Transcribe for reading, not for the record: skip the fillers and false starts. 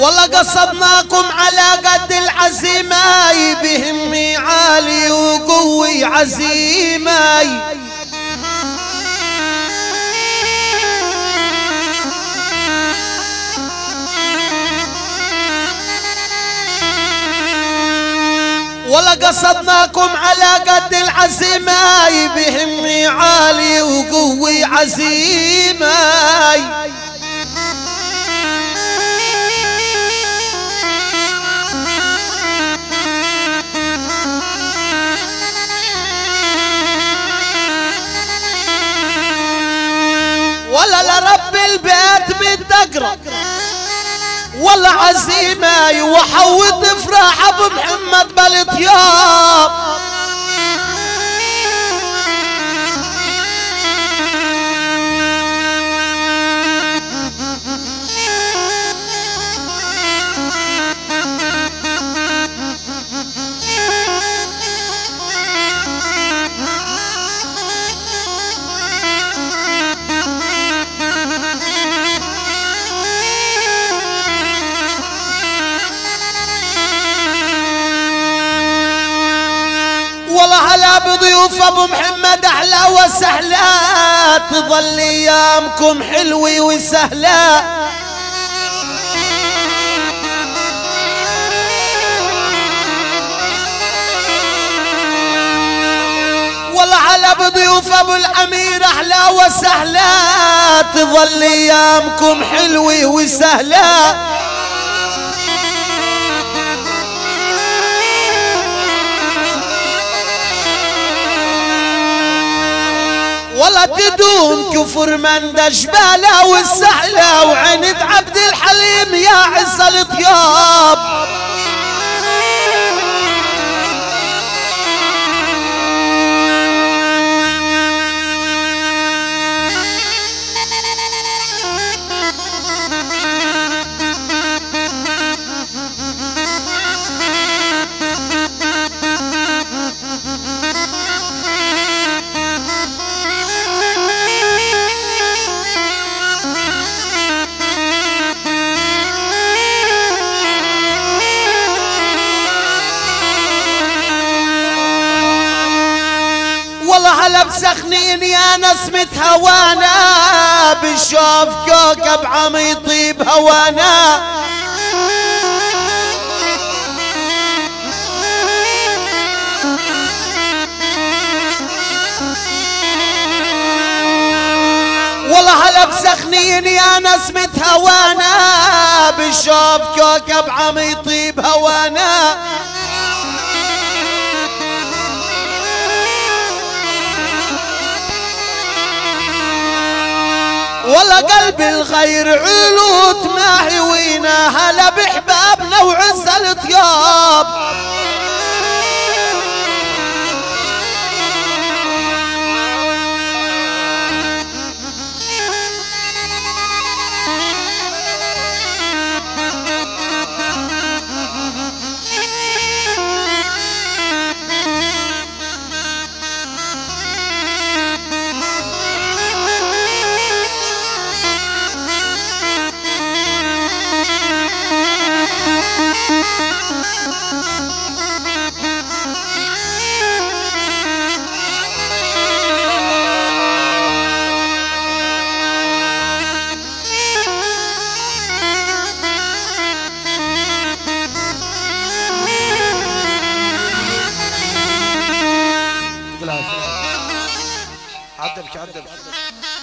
والله قصدناكم على قد العزيمة بهمي عالي وقوي عزيمة والله قصدناكم على قد العزيمة بهمي عالي وقوي عزيمة ولا لرب البيت بالدقرة والله عزيمة وحوط افراح ابو محمد بالطياب والله هلا بضيوف ابو محمد احلى وسهلا تظل ايامكم حلوه وسهلا والله هلا بضيوف ابو الامير احلى وسهلا تظل ايامكم حلوه وسهلا والله تدوم كفر من دجبالة والسحلة وعند عبد الحليم يا عز الطياب والله هلا بسخنين يا نسمة هوانا بشوف كوكب عم يطيب هوانا والله هلا بسخنين يا نسمة هوانا بشوف كوكب عم يطيب هوانا والله قلب الغير علوت ناحوينا هلا بحبابنا وعز الطياب عدل